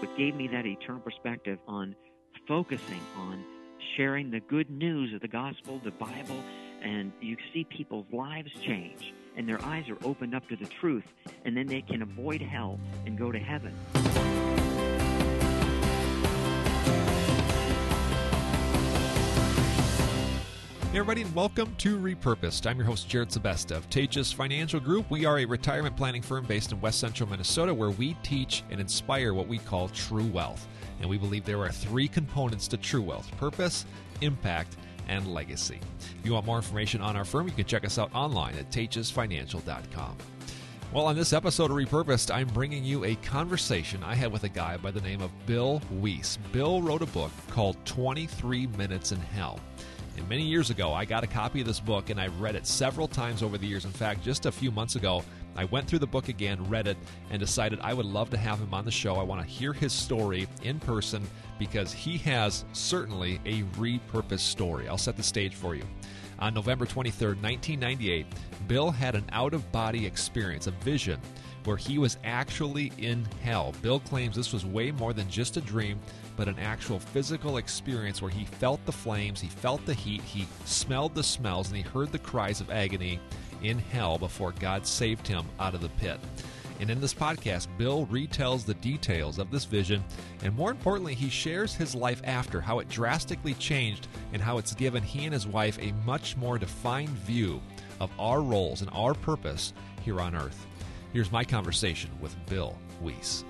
It gave me that eternal perspective on focusing on sharing the good news of the gospel, the Bible, and you see people's lives change, and their eyes are opened up to the truth, and then they can avoid hell and go to heaven. Hey everybody, and welcome to Repurposed. I'm your host, Jared Sebesta of Tejas Financial Group. We are a retirement planning firm based in West Central Minnesota where we teach and inspire what we call true wealth. And we believe there are three components to true wealth: purpose, impact, and legacy. If you want more information on our firm, you can check us out online at tejasfinancial.com. Well, on this episode of Repurposed, I'm bringing you a conversation I had with a guy by the name of Bill Wiese. Bill wrote a book called 23 Minutes in Hell. And many years ago, I got a copy of this book, and I've read it several times over the years. In fact, just a few months ago, I went through the book again, read it, and decided I would love to have him on the show. I want to hear his story in person because he has certainly a repurposed story. I'll set the stage for you. On November 23rd, 1998, Bill had an out-of-body experience, a vision, where he was actually in hell. Bill claims this was way more than just a dream, but an actual physical experience where he felt the flames, he felt the heat, he smelled the smells, and he heard the cries of agony in hell before God saved him out of the pit. And in this podcast, Bill retells the details of this vision, and more importantly, he shares his life after, how it drastically changed and how it's given he and his wife a much more defined view of our roles and our purpose here on earth. Here's my conversation with Bill Wiese.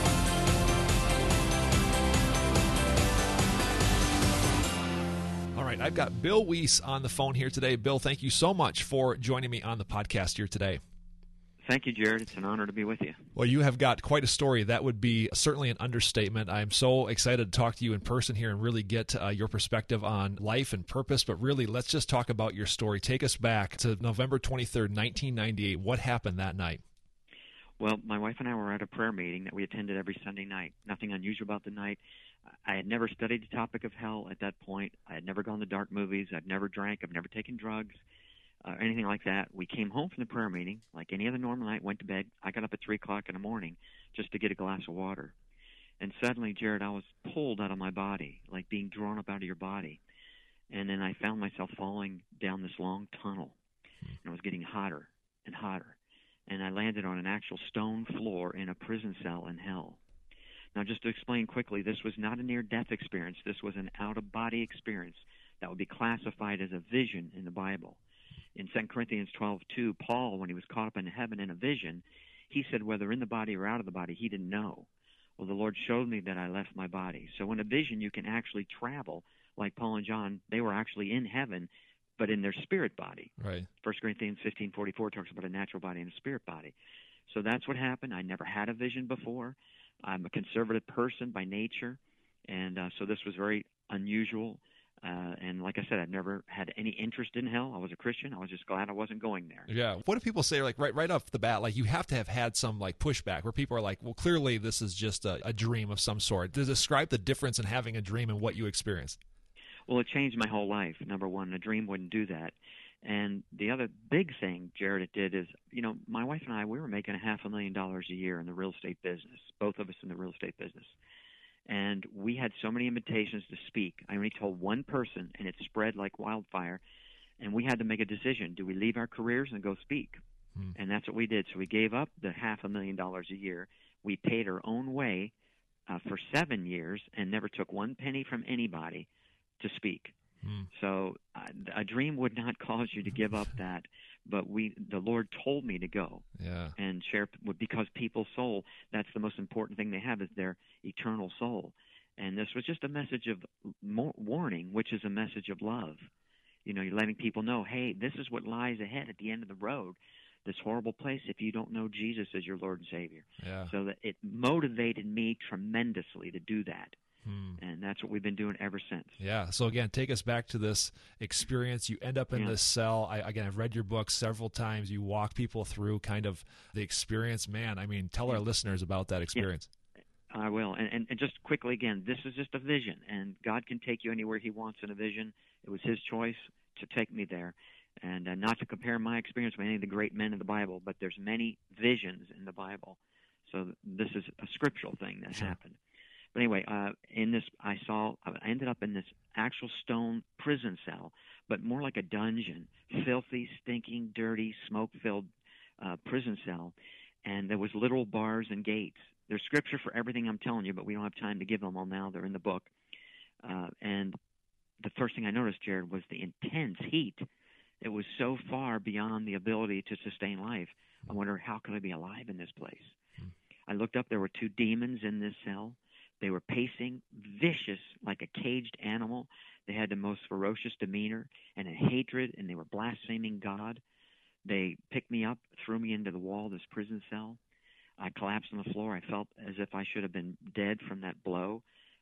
All right, I've got Bill Wiese on the phone here today. Bill, thank you so much for joining me on the podcast here today. Thank you, Jared. It's an honor to be with you. Well, you have got quite a story. That would be certainly an understatement. I'm so excited to talk to you in person here and really get your perspective on life and purpose. But really, let's just talk about your story. Take us back to November 23rd, 1998. What happened that night? Well, my wife and I were at a prayer meeting that we attended every Sunday night. Nothing unusual about the night. I had never studied the topic of hell at that point. I had never gone to dark movies. I've never drank. I've never taken drugs, anything like that. We came home from the prayer meeting like any other normal night, went to bed. I got up at 3 o'clock in the morning just to get a glass of water. And suddenly, Jared, I was pulled out of my body, like being drawn up out of your body. And then I found myself falling down this long tunnel. And it was getting hotter and hotter. And I landed on an actual stone floor in a prison cell in hell. Now, just to explain quickly, this was not a near-death experience. This was an out-of-body experience that would be classified as a vision in the Bible. In 2 Corinthians 12:2, Paul, when he was caught up in heaven in a vision, he said whether in the body or out of the body, he didn't know. Well, the Lord showed me that I left my body. So in a vision, you can actually travel, like Paul and John. They were actually in heaven, but in their spirit body. Right. 1 Corinthians 15:44 talks about a natural body and a spirit body. So that's what happened. I never had a vision before. I'm a conservative person by nature, and so this was very unusual. And like I said, I've never had any interest in hell. I was a Christian. I was just glad I wasn't going there. Yeah. What do people say, like right off the bat, like you have to have had some like pushback where people are like, well, clearly this is just a dream of some sort. To describe the difference in having a dream and what you experienced. Well, it changed my whole life. Number one, a dream wouldn't do that. And the other big thing, Jared, it did is, my wife and I, we were making $500,000 a year in the real estate business, both of us in the real estate business. And we had so many invitations to speak. I only told one person, and it spread like wildfire. And we had to make a decision. Do we leave our careers and go speak? And that's what we did. So we gave up the $500,000 a year. We paid our own way for 7 years and never took one penny from anybody to speak. So a dream would not cause you to give up that, but the Lord told me to go and share, because people's soul, that's the most important thing they have, is their eternal soul. And this was just a message of warning, which is a message of love. You're letting people know, hey, this is what lies ahead at the end of the road, this horrible place if you don't know Jesus as your Lord and Savior. So that it motivated me tremendously to do that. And that's what we've been doing ever since. Yeah. So again, take us back to this experience. You end up in this cell. I've read your book several times. You walk people through kind of the experience. Man, I mean, tell our listeners about that experience. I will. And just quickly again, this is just a vision, and God can take you anywhere He wants in a vision. It was His choice to take me there. And not to compare my experience with any of the great men of the Bible, but there's many visions in the Bible. So this is a scriptural thing that happened. But anyway, in this, I ended up in this actual stone prison cell, but more like a dungeon, filthy, stinking, dirty, smoke-filled prison cell, and there was literal bars and gates. There's scripture for everything I'm telling you, but we don't have time to give them all now. They're in the book. And the first thing I noticed, Jared, was the intense heat. It was so far beyond the ability to sustain life. I wonder, how could I be alive in this place? I looked up. There were 2 demons in this cell. They were pacing, vicious, like a caged animal. They had the most ferocious demeanor and a hatred, and they were blaspheming God. They picked me up, threw me into the wall of this prison cell. I collapsed on the floor. I felt as if I should have been dead from that blow.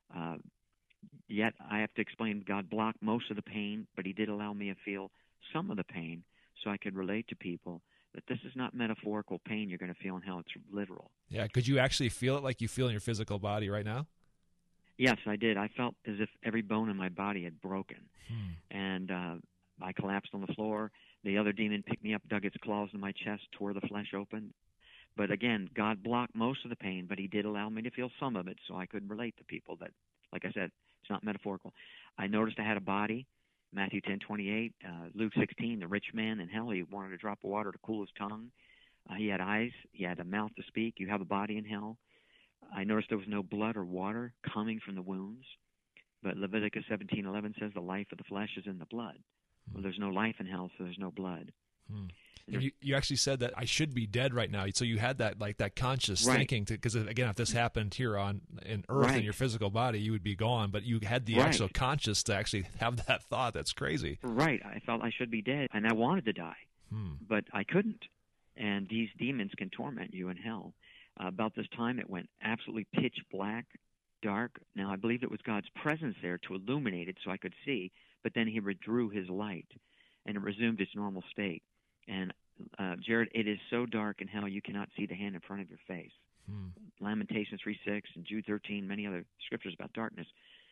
Yet I have to explain, God blocked most of the pain, but he did allow me to feel some of the pain so I could relate to people that this is not metaphorical pain you're going to feel in hell. It's literal. Yeah. Could you actually feel it like you feel in your physical body right now? Yes, I did. I felt as if every bone in my body had broken. And I collapsed on the floor. The other demon picked me up, dug its claws in my chest, tore the flesh open. But again, God blocked most of the pain, but he did allow me to feel some of it so I could relate to people that, like I said, it's not metaphorical. I noticed I had a body. Matthew 10:28, Luke 16, the rich man in hell, he wanted a drop of water to cool his tongue. He had eyes. He had a mouth to speak. You have a body in hell. I noticed there was no blood or water coming from the wounds. But Leviticus 17:11 says the life of the flesh is in the blood. Well, there's no life in hell, so there's no blood. And you actually said that I should be dead right now. So you had that conscious thinking, because again, if this happened here on Earth in your physical body, you would be gone. But you had the actual conscious to actually have that thought. That's crazy. Right. I felt I should be dead, and I wanted to die, but I couldn't. And these demons can torment you in hell. About this time, it went absolutely pitch black, dark. Now, I believe it was God's presence there to illuminate it so I could see, but then he withdrew his light, and it resumed its normal state. And, Jared, it is so dark in hell you cannot see the hand in front of your face. Lamentations 3:6 and Jude 13, many other scriptures about darkness.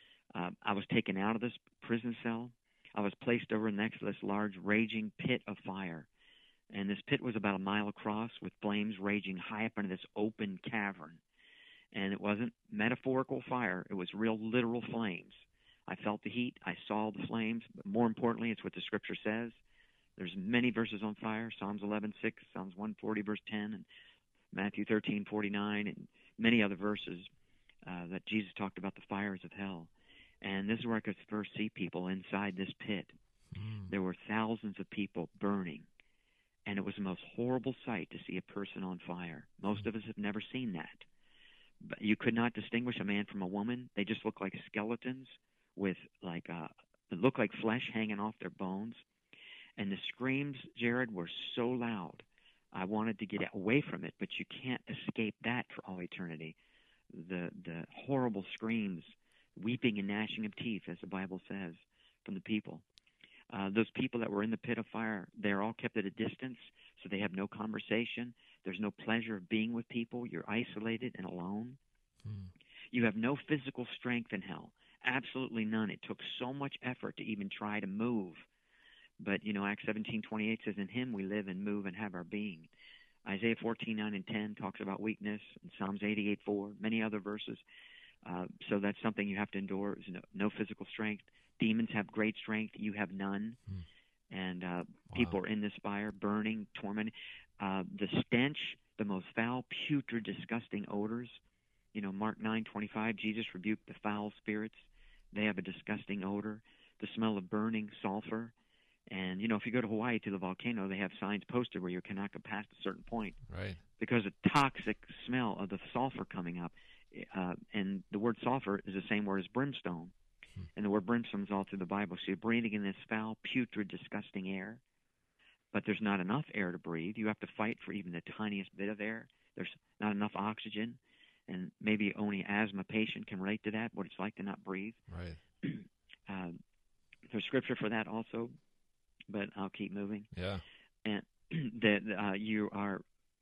I was taken out of this prison cell. I was placed over next to this large raging pit of fire. And this pit was about a mile across with flames raging high up into this open cavern. And it wasn't metaphorical fire. It was real literal flames. I felt the heat. I saw the flames. But more importantly, it's what the scripture says. There's many verses on fire, Psalms 11:6, Psalms 140, verse 10, and Matthew 13:49, and many other verses that Jesus talked about the fires of hell. And this is where I could first see people inside this pit. There were thousands of people burning. And it was the most horrible sight to see a person on fire. Most of us have never seen that. But you could not distinguish a man from a woman. They just looked like skeletons with it looked like flesh hanging off their bones. And the screams, Jared, were so loud. I wanted to get away from it, but you can't escape that for all eternity. The horrible screams, weeping and gnashing of teeth, as the Bible says, from the people. Those people that were in the pit of fire, they're all kept at a distance, so they have no conversation. There's no pleasure of being with people. You're isolated and alone. You have no physical strength in hell, absolutely none. It took so much effort to even try to move. But, Acts 17:28 says, in him we live and move and have our being. Isaiah 14:9 and 10 talks about weakness, and Psalms 88:4, many other verses. So that's something you have to endure, is no physical strength. Demons have great strength. You have none. And people are in this fire, burning, tormented. The stench, the most foul, putrid, disgusting odors. Mark 9:25, Jesus rebuked the foul spirits. They have a disgusting odor. The smell of burning sulfur. And, if you go to Hawaii to the volcano, they have signs posted where you cannot go past a certain point. Right. Because of the toxic smell of the sulfur coming up. And the word sulfur is the same word as brimstone. And the word brimstone is all through the Bible. So you're breathing in this foul, putrid, disgusting air. But there's not enough air to breathe. You have to fight for even the tiniest bit of air. There's not enough oxygen. And maybe only an asthma patient can relate to that, what it's like to not breathe. Right. There's scripture for that also, but I'll keep moving. Yeah. And you are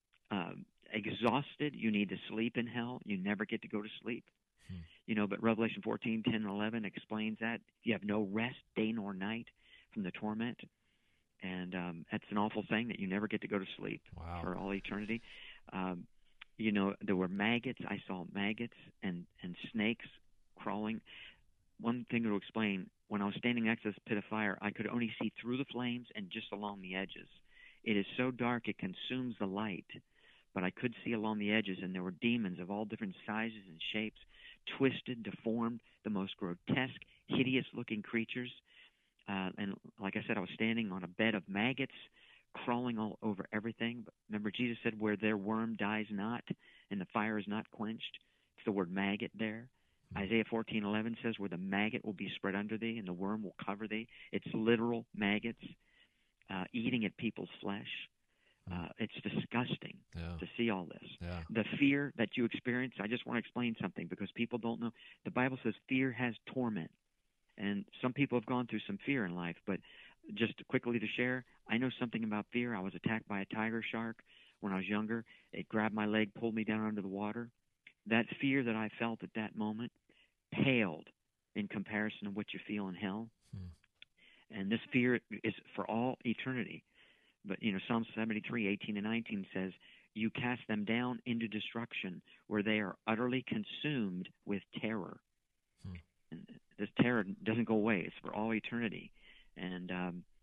exhausted. You need to sleep in hell. You never get to go to sleep. But Revelation 14:10 and 11 explains that. You have no rest day nor night from the torment. And that's an awful thing that you never get to go to sleep for all eternity. There were maggots. I saw maggots and and snakes crawling. One thing to explain, when I was standing next to this pit of fire, I could only see through the flames and just along the edges. It is so dark it consumes the light, but I could see along the edges, and there were demons of all different sizes and shapes, twisted, deformed, the most grotesque, hideous-looking creatures. And like I said, I was standing on a bed of maggots, crawling all over everything. But remember, Jesus said, where their worm dies not and the fire is not quenched. It's the word maggot there. Isaiah 14:11 says, where the maggot will be spread under thee and the worm will cover thee. It's literal maggots eating at people's flesh. It's disgusting to see all this. Yeah. The fear that you experience, I just want to explain something because people don't know. The Bible says fear has torment. And some people have gone through some fear in life, but just quickly to share, I know something about fear. I was attacked by a tiger shark when I was younger. It grabbed my leg, pulled me down under the water. That fear that I felt at that moment paled in comparison to what you feel in hell. And this fear is for all eternity. But, Psalm 73:18-19 says, you cast them down into destruction where they are utterly consumed with terror. And this terror doesn't go away. It's for all eternity. And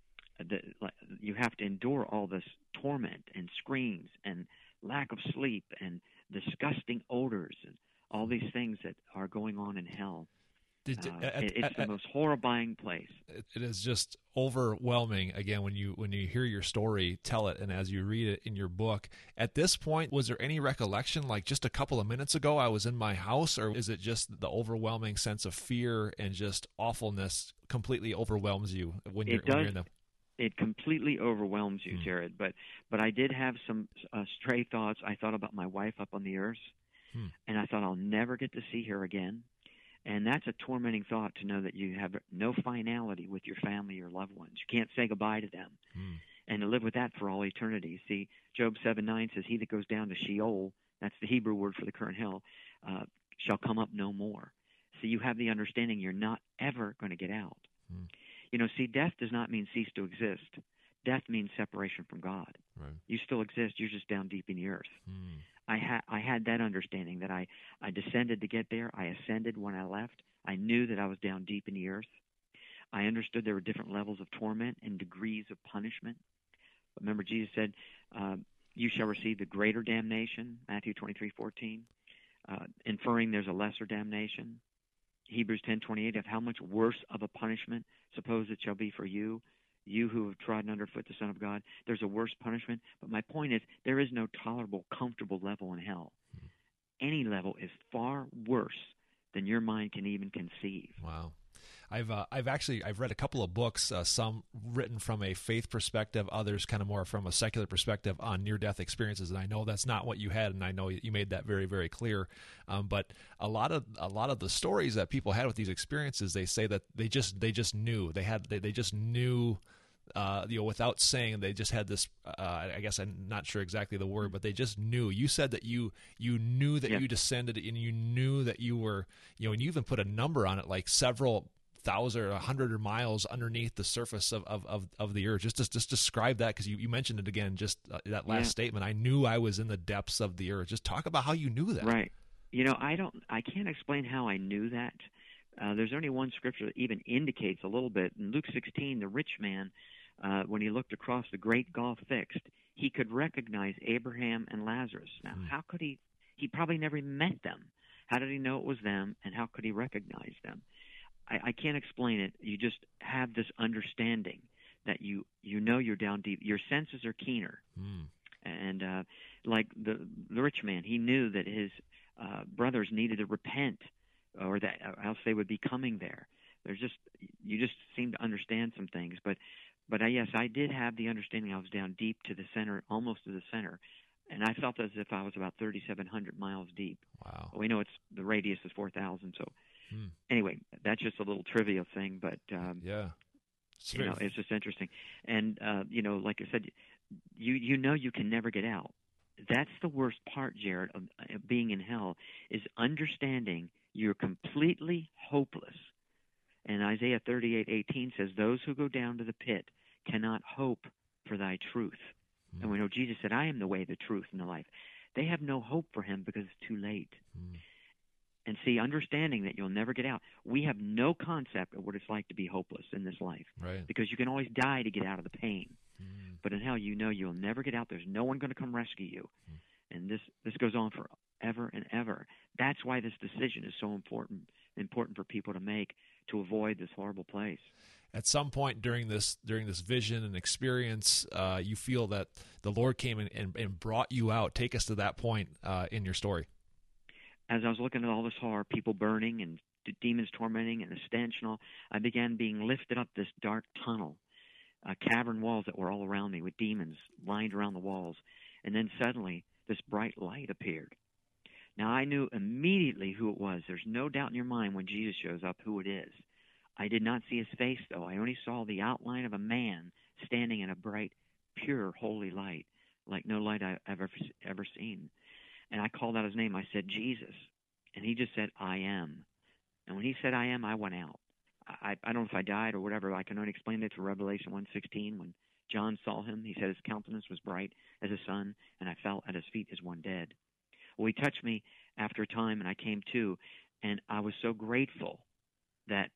you have to endure all this torment and screams and lack of sleep and disgusting odors and all these things that are going on in hell. It's the most horrifying place. It is just overwhelming. Again, when you hear your story, tell it, and as you read it in your book. At this point, was there any recollection, like just a couple of minutes ago, I was in my house, or is it just the overwhelming sense of fear and just awfulness completely overwhelms you when you're in the? It completely overwhelms you, Jared. But I did have some stray thoughts. I thought about my wife up on the earth, and I thought I'll never get to see her again. And that's a tormenting thought, to know that you have no finality with your family or loved ones. You can't say goodbye to them. And to live with that for all eternity. See, Job 7:9 says, he that goes down to Sheol, that's the Hebrew word for the current hell, shall come up no more. So you have the understanding you're not ever going to get out. See, death does not mean cease to exist. Death means separation from God. Right. You still exist. You're just down deep in the earth. I had that understanding that I descended to get there. I ascended when I left. I knew that I was down deep in the earth. I understood there were different levels of torment and degrees of punishment. But remember, Jesus said, you shall receive the greater damnation, Matthew 23:14, inferring there's a lesser damnation. Hebrews 10:28, of how much worse of a punishment suppose it shall be for you, you who have trodden underfoot the Son of God. There's a worse punishment. But my point is, there is no tolerable, comfortable level in hell. Any level is far worse than your mind can even conceive. Wow. I've read a couple of books, some written from a faith perspective, others kind of more from a secular perspective on near-death experiences. And I know that's not what you had, and I know you made that very, very clear. But a lot of the stories that people had with these experiences, they say that they just knew they just knew. Without saying, they just had this. I guess I'm not sure exactly the word, but they just knew. You said that you knew that you descended, and you knew that you were, and you even put a number on it, like several thousand or 100 miles underneath the surface of the earth. Just describe that, because you mentioned it again. Just that last statement. I knew I was in the depths of the earth. Just talk about how you knew that. Right. I can't explain how I knew that. There's only one scripture that even indicates a little bit. In Luke 16, the rich man, when he looked across the great gulf fixed, he could recognize Abraham and Lazarus. Now, how could he? He probably never met them. How did he know it was them, and how could he recognize them? I can't explain it. You just have this understanding that you know you're down deep. Your senses are keener. And like the rich man, he knew that his brothers needed to repent, or else they would be coming there. You just seem to understand some things. But yes, I did have the understanding I was down deep to the center, almost to the center. And I felt as if I was about 3,700 miles deep. Wow. We know the radius is 4,000, so... Anyway, that's just a little trivia thing, but it's just interesting. And like I said, you know you can never get out. That's the worst part, Jared, of being in hell, is understanding you're completely hopeless. And Isaiah 38:18 says, "Those who go down to the pit cannot hope for thy truth." And we know Jesus said, "I am the way, the truth, and the life." They have no hope for him because it's too late. and see, understanding that you'll never get out. We have no concept of what it's like to be hopeless in this life, Right. because you can always die to get out of the pain. Mm. But in hell, you know you'll never get out. There's no one going to come rescue you. And this goes on forever and ever. That's why this decision is so important for people to make, to avoid this horrible place. At some point during this vision and experience, you feel that the Lord came and brought you out. Take us to that point in your story. As I was looking at all this horror, people burning and demons tormenting and the stench and all, I began being lifted up this dark tunnel, cavern walls that were all around me with demons lined around the walls. And then suddenly this bright light appeared. Now I knew immediately who it was. There's no doubt in your mind when Jesus shows up who it is. I did not see his face, though. I only saw the outline of a man standing in a bright, pure, holy light, like no light I've ever seen. And I called out his name. I said, Jesus. And he just said, I am. And when he said, I am, I went out. I don't know if I died or whatever. I can only explain it to Revelation 1:16. When John saw him, he said his countenance was bright as the sun, and I fell at his feet as one dead. Well, he touched me after a time, and I came to, and I was so grateful that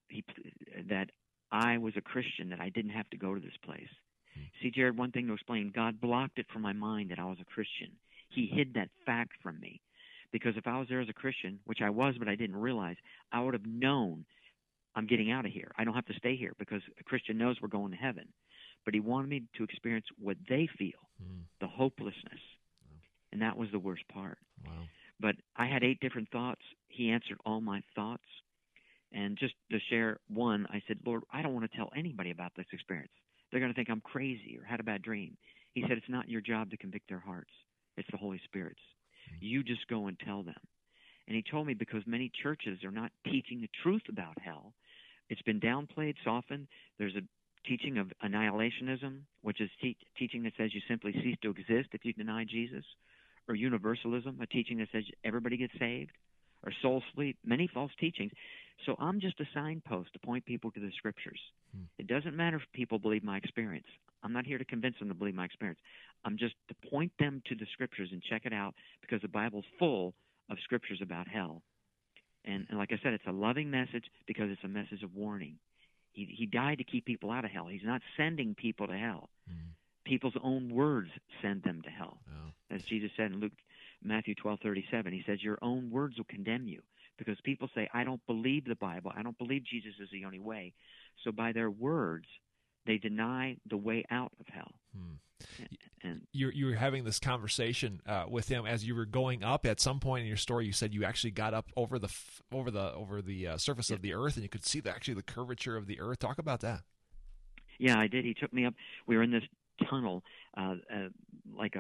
I was a Christian, that I didn't have to go to this place. See, Jared, one thing to explain, God blocked it from my mind that I was a Christian. He hid that fact from me. Because if I was there as a Christian, which I was but I didn't realize, I would have known I'm getting out of here. I don't have to stay here, because a Christian knows we're going to heaven. But he wanted me to experience what they feel, the hopelessness. And that was the worst part. Wow. But I had 8 different thoughts. He answered all my thoughts. And just to share one, I said, Lord, I don't want to tell anybody about this experience. They're going to think I'm crazy or had a bad dream. He said, it's not your job to convict their hearts. It's the Holy Spirit's. You just go and tell them. And he told me, because many churches are not teaching the truth about hell. It's been downplayed, softened. There's a teaching of annihilationism, which is teaching that says you simply cease to exist if you deny Jesus, or universalism, a teaching that says everybody gets saved, or soul sleep, many false teachings. So I'm just a signpost to point people to the Scriptures. It doesn't matter if people believe my experience. I'm not here to convince them to believe my experience. I'm just to point them to the Scriptures and check it out, because the Bible's full of Scriptures about hell. And like I said, it's a loving message because it's a message of warning. He died to keep people out of hell. He's not sending people to hell. People's own words send them to hell. Oh. As Jesus said in Matthew 12:37, he says, your own words will condemn you, because people say, I don't believe the Bible. I don't believe Jesus is the only way. So by their words, they deny the way out of hell. And you were having this conversation with him as you were going up. At some point in your story, you said you actually got up over the surface of the earth, and you could see the curvature of the earth. Talk about that. Yeah, I did. He took me up. We were in this tunnel, like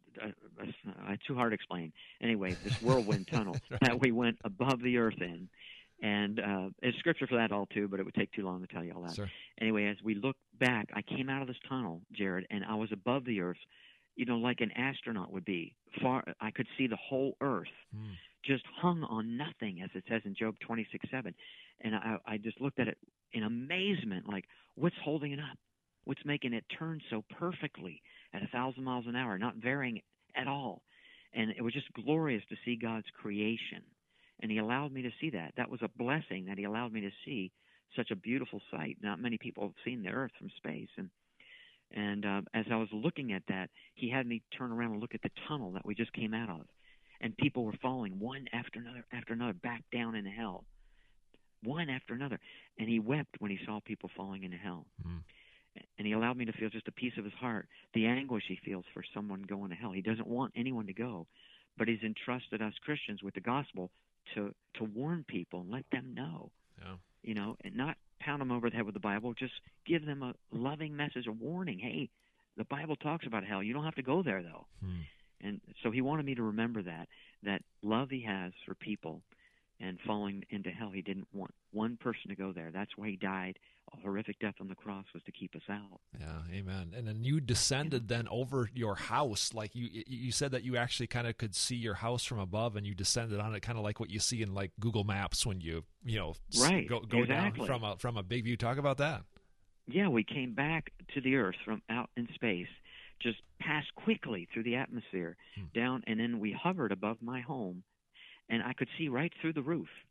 it's too hard to explain. Anyway, this whirlwind tunnel that we went above the earth in. And there's scripture for that all too, but it would take too long to tell you all that. Sure. Anyway, as we looked back, I came out of this tunnel, Jared, and I was above the earth, like an astronaut would be. I could see the whole earth, just hung on nothing, as it says in Job 26:7. And I just looked at it in amazement, like, what's holding it up? What's making it turn so perfectly at 1,000 miles an hour, not varying at all? And it was just glorious to see God's creation. And he allowed me to see that. That was a blessing, that he allowed me to see such a beautiful sight. Not many people have seen the earth from space. And as I was looking at that, he had me turn around and look at the tunnel that we just came out of. And people were falling one after another back down into hell. One after another. And he wept when he saw people falling into hell. And he allowed me to feel just a piece of his heart, the anguish he feels for someone going to hell. He doesn't want anyone to go, but he's entrusted us Christians with the gospel to warn people and let them know, and not pound them over the head with the Bible. Just give them a loving message, a warning. Hey, the Bible talks about hell. You don't have to go there, though. And so he wanted me to remember that love he has for people and falling into hell. He didn't want one person to go there. That's why he died. A horrific death on the cross was to keep us out. Yeah, amen. And then you descended then over your house. Like you said that you actually kind of could see your house from above, and you descended on it, kind of like what you see in like Google Maps when you right, go exactly. down from a big view. Talk about that. Yeah, we came back to the earth from out in space, just passed quickly through the atmosphere down, and then we hovered above my home, and I could see right through the roof.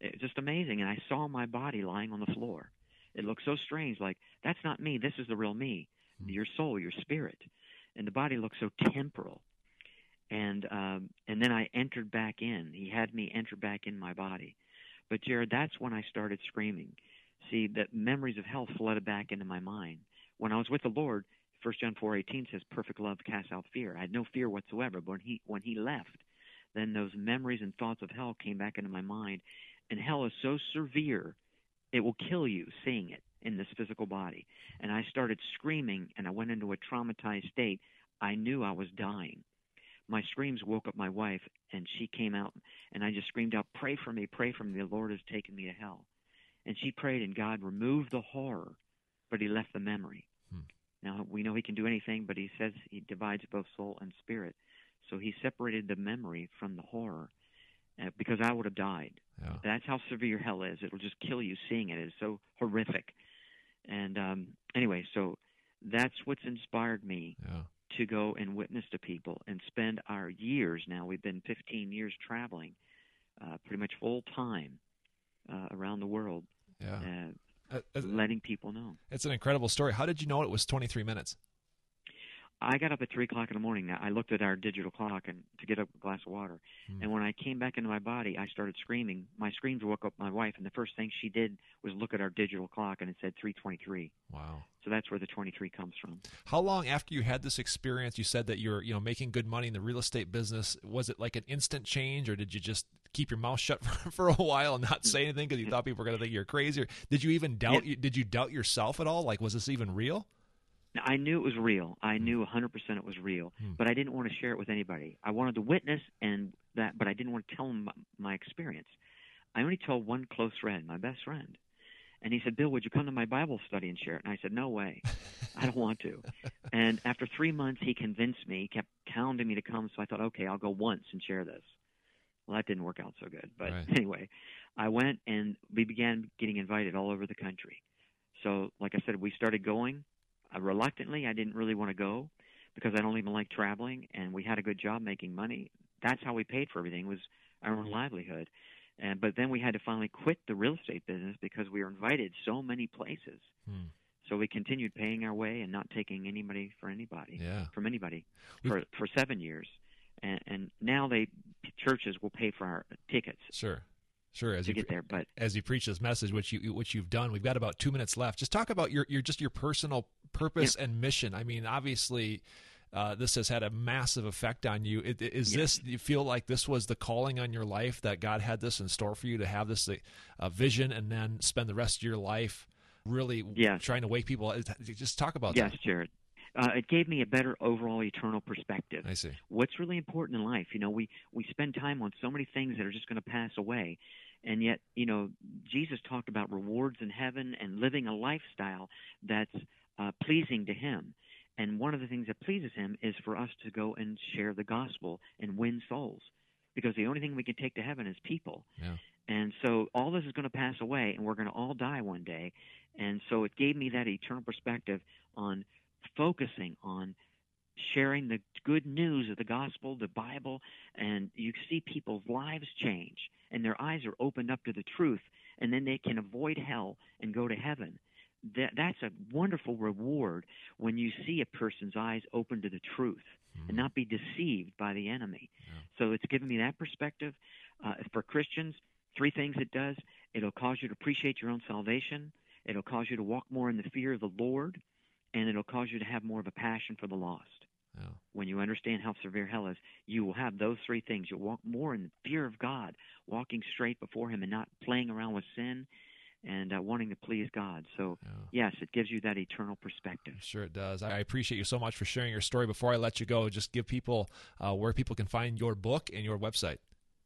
It's just amazing. And I saw my body lying on the floor. It looked so strange, like, that's not me. This is the real me, your soul, your spirit. And the body looked so temporal. And then I entered back in. He had me enter back in my body. But, Jared, that's when I started screaming. See, the memories of hell flooded back into my mind. When I was with the Lord, 1 John 4:18 says, perfect love casts out fear. I had no fear whatsoever. But when he left, then those memories and thoughts of hell came back into my mind. And hell is so severe, it will kill you seeing it in this physical body. And I started screaming, and I went into a traumatized state. I knew I was dying. My screams woke up my wife, and she came out, and I just screamed out, pray for me, the Lord has taken me to hell. And she prayed, and God removed the horror, but he left the memory. Now, we know he can do anything, but he says he divides both soul and spirit. So he separated the memory from the horror because I would have died. Yeah. That's how severe hell is. It will just kill you seeing it. It's so horrific. And anyway, so that's what's inspired me to go and witness to people and spend our years now. We've been 15 years traveling pretty much full time around the world, letting people know. It's an incredible story. How did you know it was 23 minutes? I got up at 3 o'clock in the morning. I looked at our digital clock and to get a glass of water. And when I came back into my body, I started screaming. My screams woke up my wife, and the first thing she did was look at our digital clock, and it said 3:23. Wow. So that's where the 23 comes from. How long after you had this experience, you said that you're making good money in the real estate business, was it like an instant change, or did you just keep your mouth shut for a while and not say anything because you thought people were going to think you're crazy? Or did you even doubt? Did you doubt yourself at all? Like, was this even real? I knew it was real. I knew 100% it was real, but I didn't want to share it with anybody. I wanted to witness but I didn't want to tell them my experience. I only told one close friend, my best friend, and he said, Bill, would you come to my Bible study and share it? And I said, no way. I don't want to. And after 3 months, he convinced me. He kept hounding me to come, so I thought, okay, I'll go once and share this. Well, that didn't work out so good. But anyway, I went, and we began getting invited all over the country. So, like I said, we started going. Reluctantly, I didn't really want to go because I don't even like traveling, and we had a good job making money. That's how we paid for everything, was our own livelihood. But then we had to finally quit the real estate business because we were invited so many places. So we continued paying our way and not taking anybody from anybody for 7 years. And now churches will pay for our tickets. Sure, as to get there. But as you preach this message, which you've done, we've got about 2 minutes left. Just talk about your personal purpose and mission. I mean, obviously, this has had a massive effect on you. Do you feel like this was the calling on your life, that God had this in store for you to have this vision and then spend the rest of your life really trying to wake people? Just talk about that. Yes, Jared. It gave me a better overall eternal perspective. I see. What's really important in life? We spend time on so many things that are just going to pass away. And yet, Jesus talked about rewards in heaven and living a lifestyle that's pleasing to him. And one of the things that pleases him is for us to go and share the gospel and win souls, because the only thing we can take to heaven is people. Yeah. And so all this is going to pass away, and we're going to all die one day. And so it gave me that eternal perspective on focusing on sharing the good news of the gospel, the Bible, and you see people's lives change, and their eyes are opened up to the truth, and then they can avoid hell and go to heaven. That's a wonderful reward when you see a person's eyes open to the truth and not be deceived by the enemy. Yeah. So it's given me that perspective. For Christians, 3 things it does. It'll cause you to appreciate your own salvation. It'll cause you to walk more in the fear of the Lord, and it'll cause you to have more of a passion for the lost. Yeah. When you understand how severe hell is, you will have those 3 things. You'll walk more in the fear of God, walking straight before him and not playing around with sin and wanting to please God. So, yes, it gives you that eternal perspective. Sure it does. I appreciate you so much for sharing your story. Before I let you go, just give people where people can find your book and your website.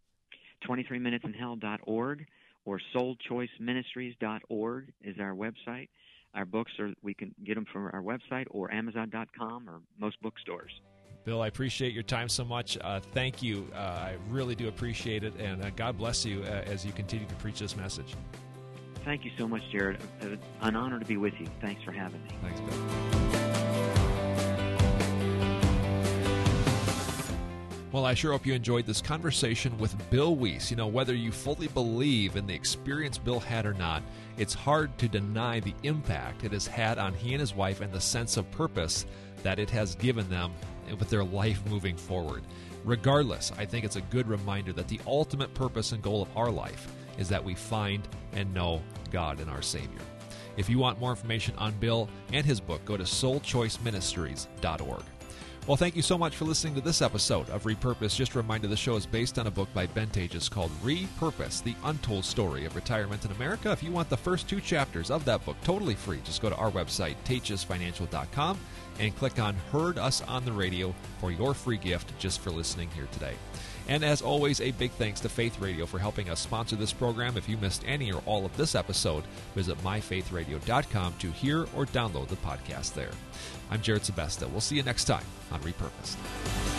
23minutesinhell.org or soulchoiceministries.org is our website. Our books we can get them from our website or Amazon.com or most bookstores. Bill, I appreciate your time so much. Thank you. I really do appreciate it, and God bless you as you continue to preach this message. Thank you so much, Jared. An honor to be with you. Thanks for having me. Thanks, Bill. Well, I sure hope you enjoyed this conversation with Bill Wiese. You know, whether you fully believe in the experience Bill had or not, it's hard to deny the impact it has had on he and his wife and the sense of purpose that it has given them with their life moving forward. Regardless, I think it's a good reminder that the ultimate purpose and goal of our life is that we find and know God and our Savior. If you want more information on Bill and his book, go to soulchoiceministries.org. Well, thank you so much for listening to this episode of Repurpose. Just a reminder, the show is based on a book by Ben Tages called Repurpose, The Untold Story of Retirement in America. If you want the first 2 chapters of that book totally free, just go to our website, tagesfinancial.com, and click on Heard Us on the Radio for your free gift just for listening here today. And as always, a big thanks to Faith Radio for helping us sponsor this program. If you missed any or all of this episode, visit myfaithradio.com to hear or download the podcast there. I'm Jared Sebesta. We'll see you next time on Repurposed.